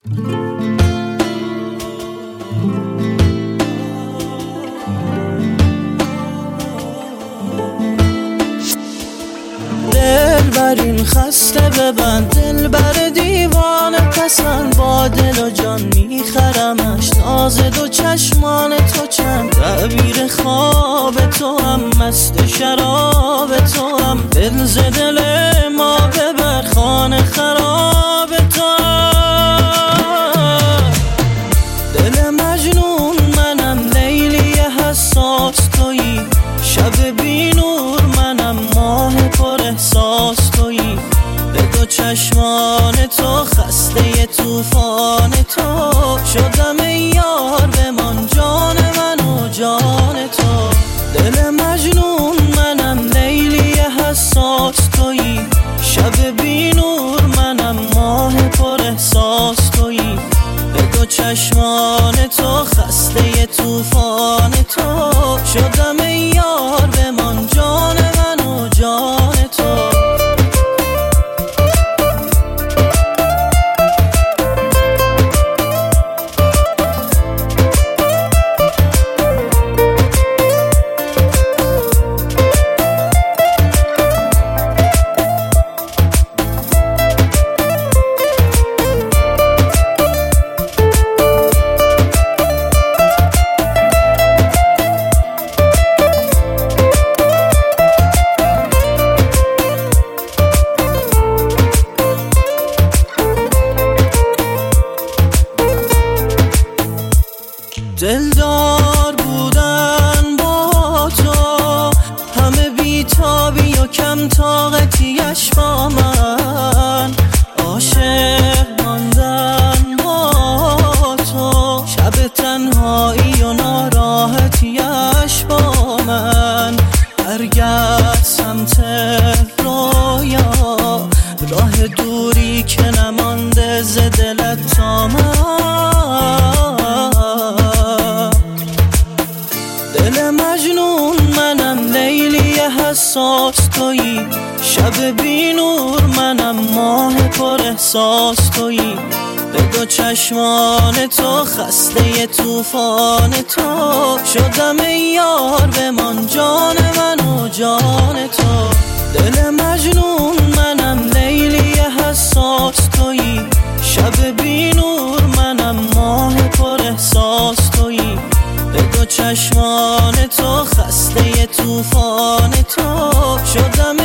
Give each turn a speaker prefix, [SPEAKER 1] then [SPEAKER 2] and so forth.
[SPEAKER 1] دلبر این خسته ببند، دلبر دیوانه پسند، با دل و جان میخرمش، ناز دو چشمان تو چند، تعبیر خواب تو هم، مست شراب تو هم، دل ز دل ما ببر، خانه خراب تو هم. دل مجنون منم، لیلی حساس تویی، شب بی نور منم، ماه پر احساس تویی، به دو چشمان تو خسته طوفان تو شدم ای یار، بمان جان من و جان تو. دل مجنون منم، لیلی حساس تویی، شب بی نور منم، ماه پر احساس تویی، به دو چشمان تو خسته طوفان تو شدم ای یار، بمان جان من و جان تو. دلدار بودن با تو، همه بیتابی و کم طاقتیش با من، عاشق ماندن با تو، شب تنهایی و ناراحتیش با من، برگرد سمت رویا، راه دوری که نمانده ز دلت تا من. دل مجنون منم، لیلی حساس تویی، شب بی نور منم، ماه پر احساس تویی، به دو چشمان تو خسته طوفان تو شدم ای یار، بمان جان من و جان تو. دل مجنون منم، لیلی حساس تویی، شب بی نور منم، ماه پر احساس تویی، به دو چشمان تو خسته طوفان تو شدم